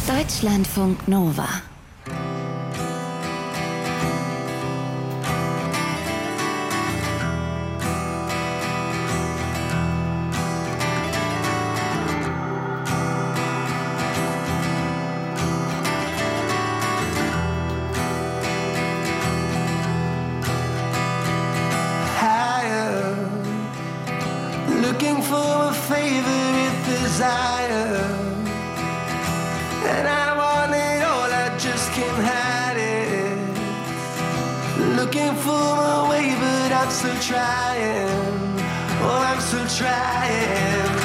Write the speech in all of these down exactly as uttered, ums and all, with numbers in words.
Deutschlandfunk Nova. Looking for a favorite desire, and I want it all, I just can't hide it. Looking for a way, but I'm still trying. Oh, I'm still trying.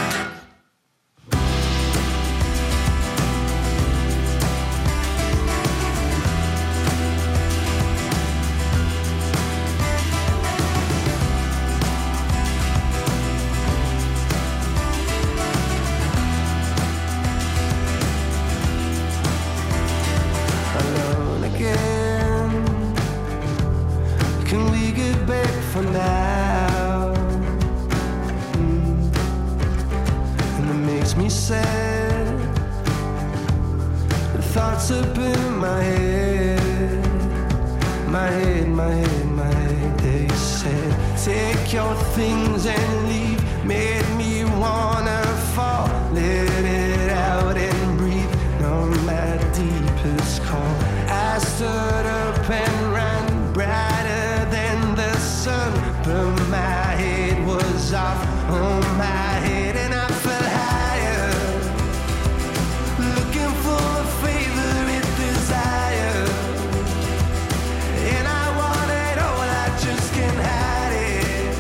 For now, mm. And it makes me sad. The thoughts up in my head, my head, my head, my head. They said, take your things and leave. Made me wanna fall. Let it out and breathe on my deepest call. I stood up and ran brighter than the sun, but my head was off on my head and I fell higher, looking for a favorite desire, and I want it all, I just can't hide it.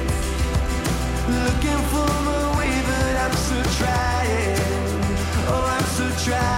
Looking for a way, but I'm still trying. Oh, I'm still trying.